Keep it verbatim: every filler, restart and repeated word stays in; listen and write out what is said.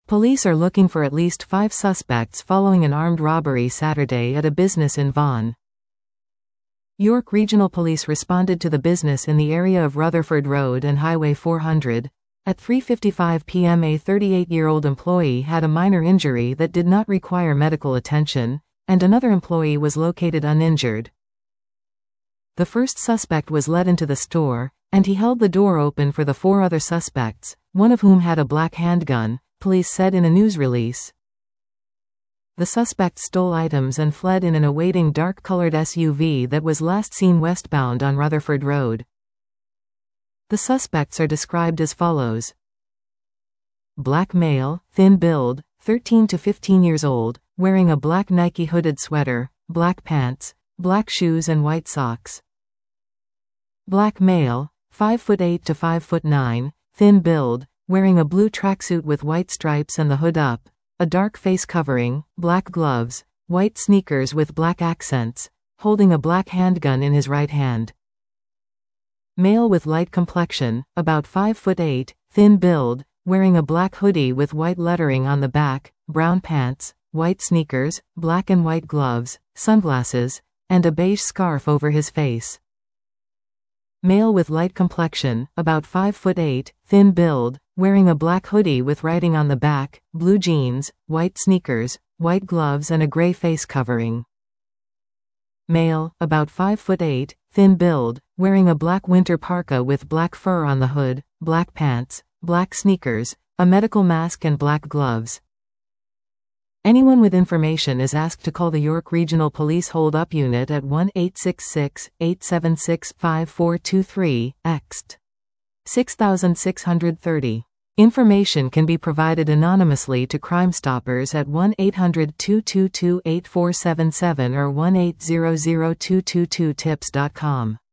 Police are looking for at least five suspects following an armed robbery Saturday at a business in Vaughan. York Regional Police responded to the business in the area of Rutherford Road and Highway four hundred. At three fifty-five p m a thirty-eight-year-old employee had a minor injury that did not require medical attention, and another employee was located uninjured. The first suspect was led into the store, and he held the door open for the four other suspects, one of whom had a black handgun, police said in a news release. The suspect stole items and fled in an awaiting dark-colored S U V that was last seen westbound on Rutherford Road. The suspects are described as follows. Black male, thin build, thirteen to fifteen years old, wearing a black Nike hooded sweater, black pants, black shoes and white socks. Black male, five foot eight to five foot nine, thin build, wearing a blue tracksuit with white stripes and the hood up, a dark face covering, black gloves, white sneakers with black accents, holding a black handgun in his right hand. Male with light complexion, about five foot eight, thin build, wearing a black hoodie with white lettering on the back, brown pants, white sneakers, black and white gloves, sunglasses, and a beige scarf over his face. Male with light complexion, about five foot eight, thin build, wearing a black hoodie with writing on the back, blue jeans, white sneakers, white gloves and a gray face covering. Male, about five foot eight, thin build, wearing a black winter parka with black fur on the hood, black pants, black sneakers, a medical mask and black gloves. Anyone with information is asked to call the York Regional Police Hold-Up Unit at one eight six six, eight seven six, five four two three, ext. six six three zero. Information can be provided anonymously to Crime Stoppers at one eight hundred, two two two, eight four seven seven or one eight hundred, two two two, tips dot com.